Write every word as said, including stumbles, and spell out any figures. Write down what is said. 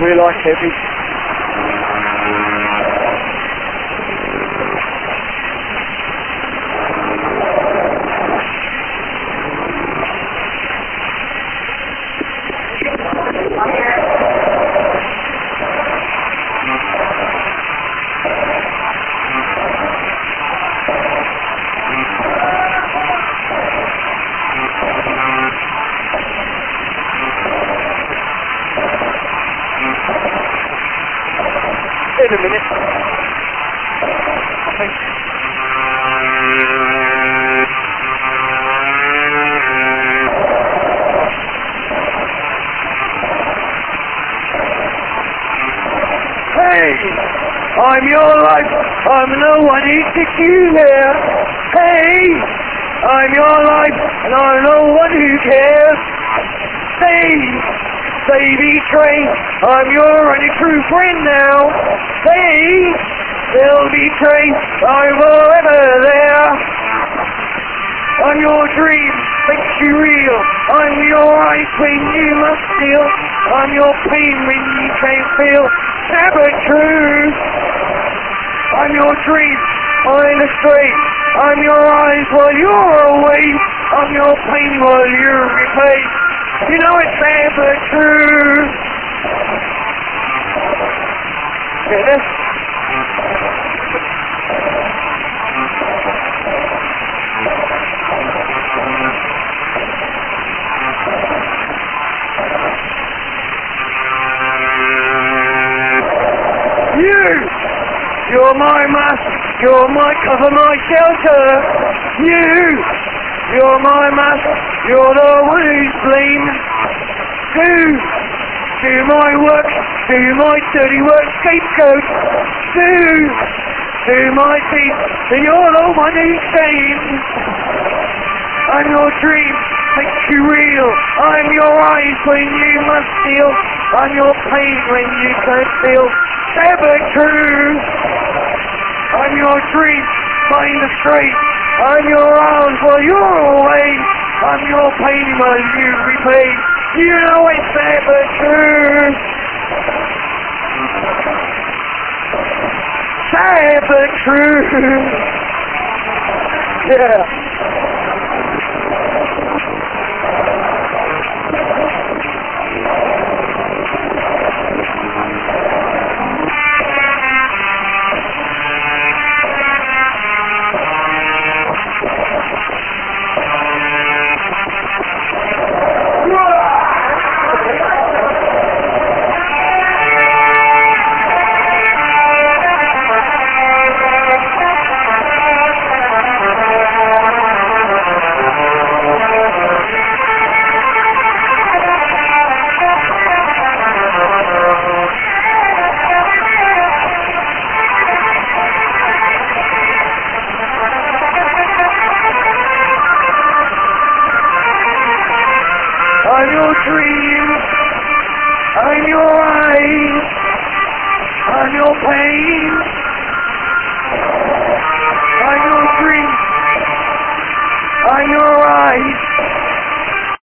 We're like heavy. In a minute. Okay. Hey, I'm your life. I'm no one who took you there. Hey, I'm your life, and I'm no one who cares. Hey, baby train, I'm your only true friend now. Hey, there'll be train, I'm forever there. I'm your dream, makes you real. I'm your eyes when you must feel. I'm your pain when you can't feel. Never true. I'm your dream, I'm the straight. I'm your eyes while you're away. I'm your pain while you're replaced. You know it's never true. Get this? You! You're my mask, you're my cover, my shelter. You! You're my mask, you're the one who's blame. Do, do my work, do my dirty work, scapegoat. Do, do my deed, and you're the one who's shame. I'm your dream, makes you real. I'm your eyes when you must feel. I'm your pain when you can't feel. Never true. I'm your dream, find the straight. I'm your arms while you're away. I'm your pain while you repay. You know it's never true. Never true. Yeah. I'm your dream, I'm your eyes, I'm your pain, I'm your dream, I'm your eyes,